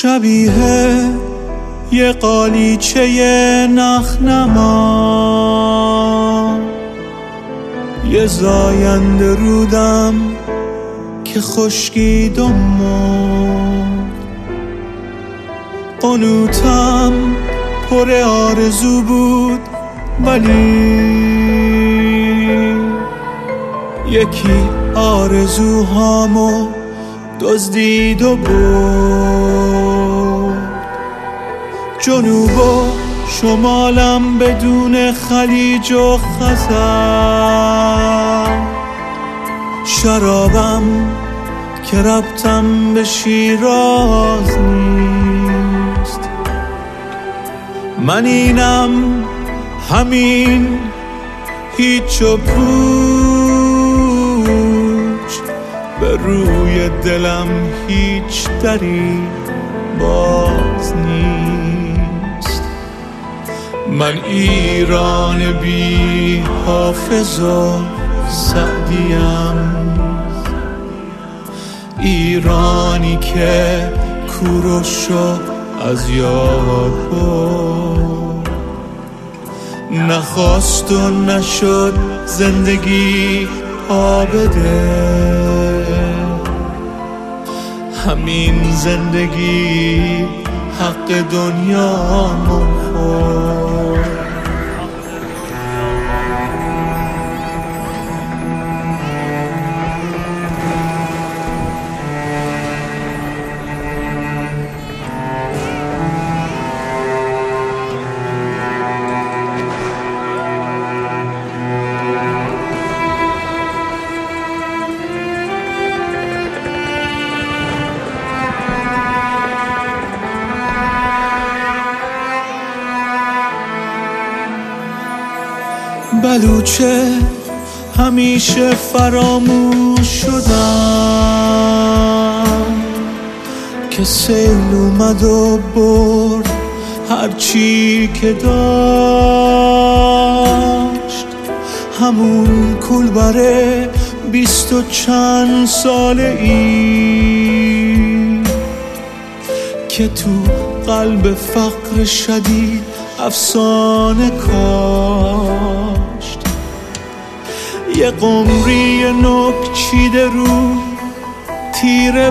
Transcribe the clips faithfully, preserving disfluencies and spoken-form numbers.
شبیه یه قالیچه نخنما، یه زاینده رودم که خشکید و مرد. قنوتم پر آرزو بود ولی یکی آرزوهامو دزدید و برد. جنوب و شمالم بدون خلیج و خزر، شرابم که ربطم به شیراز نیست. من اینم همین هیچ و پوچ، به روی دلم هیچ دری باز نیست. من ایران بی حافظ و سعدیم، ایرانی که کوروشو از یاد برد. نخواست و نشد زندگی پا بده، همین زندگی حق دنیا مخور. بلوچه همیشه فراموش شدم که سیل اومد و برد هرچی که داشت. همون کولبره بیست و چند ساله ای که تو قلب فقر شدید افسانه کاشت. یه قمری نوک چیده رو تیر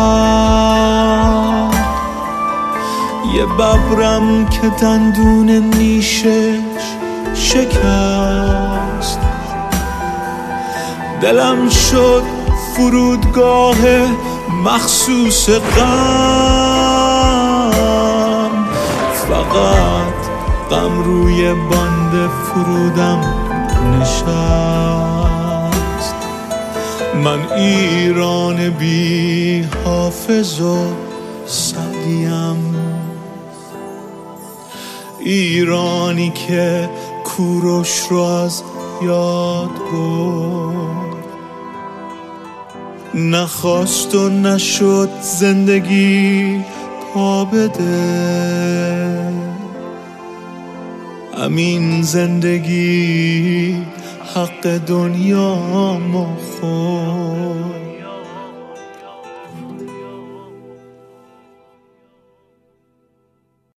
برد، یه ببرم که دندون نیشش شکست. دلم شد فرودگاه مخصوص غم، فقط غم روی باند فرودم نشست. من ایران بی حافظ و سعدیم، ایرانی که کوروش رو از یاد برد. نخواست و نشد زندگی پا بده، همین زندگی حق دنیا مخور.